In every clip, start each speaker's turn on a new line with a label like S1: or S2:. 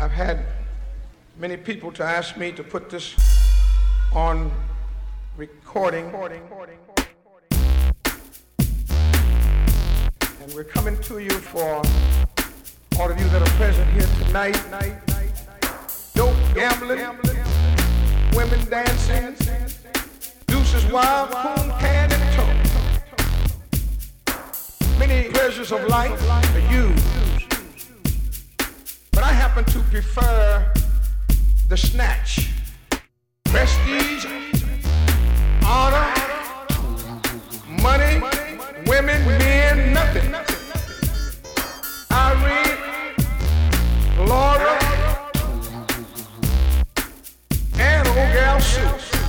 S1: I've had many people to ask me to put this on recording. And we're coming to you for all of you that are present here tonight. Dope gambling, women dancing, deuces wild, coon can and toe. Many pleasures of life are used, but I happen to prefer the snatch. Prestige, honor, money, women, men, nothing. Irene, Laura, and old gal Sue.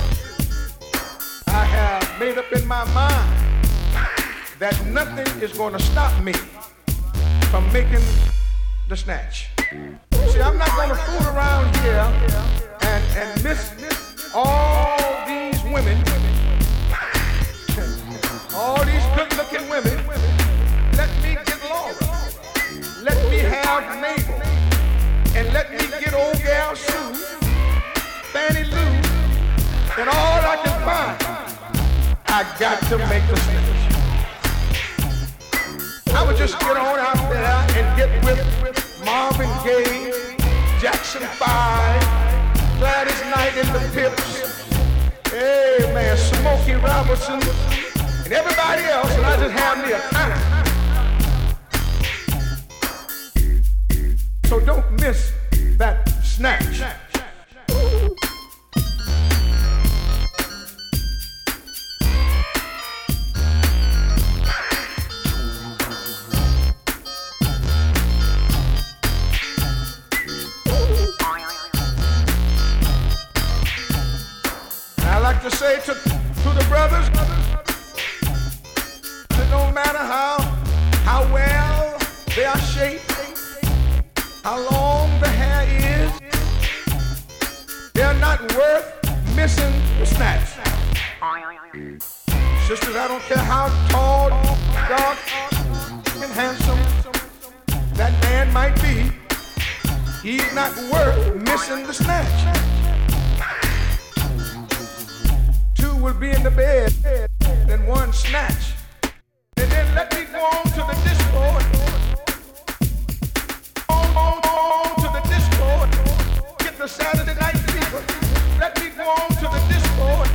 S1: I have made up in my mind that nothing is going to stop me from making the snatch. See, I'm not going to fool around here and miss all these women, all these good-looking women. Let me get Laura, let me have Mabel, and let me get old gal Sue, Fannie Lou, and all I can find. I got to make the snatch. I would just get on out there and get with Marvin Gaye, Jackson 5, Gladys Knight and the Pips, hey man, Smokey Robinson, and everybody else, and I just have me a time. So don't miss that snatch. To say to the brothers, that no matter how well they are shaped, how long the hair is, they're not worth missing the snatch. Sisters, I don't care how tall, dark, and handsome that man might be, he's not worth missing the snatch. Will be in the bed, then one snatch, and then let me go on to the disco, on to the disco, get the Saturday night fever. Let me go on to the disco,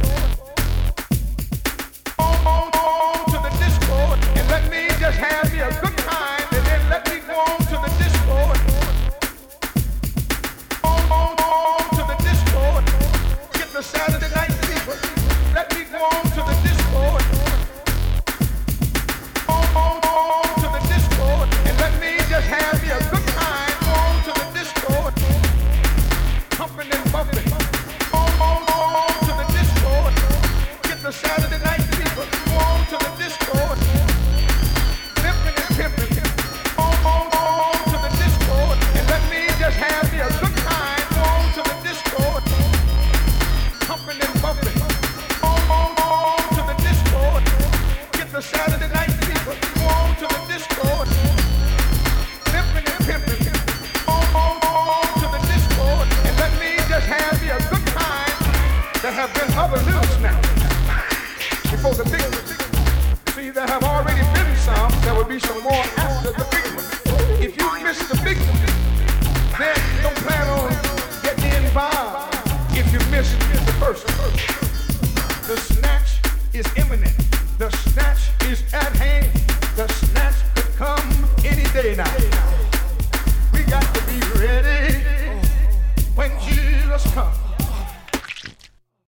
S1: on to the disco, and let me just have me a good time, and then let me go on to the disco, on to the disco, get the Saturday night fever. Let me go on to the discord, on to the discord, and let me just have me a good time. Go on to the discord, pumping and bumping, on to the discord, get the Saturday night fever. Go on to the discord, limping and pimping, on to the discord, and let me just have me a good time. Go on to the discord, pumping and bumping. The Saturday night fever, go on to the discord, limping and pimping, on to the discord, and let me just have me a good time. There have been other little snaps before the big one. See, there have already been some, there will be some more after the big one. If you miss the big one, then don't plan on getting involved if you miss the first one. The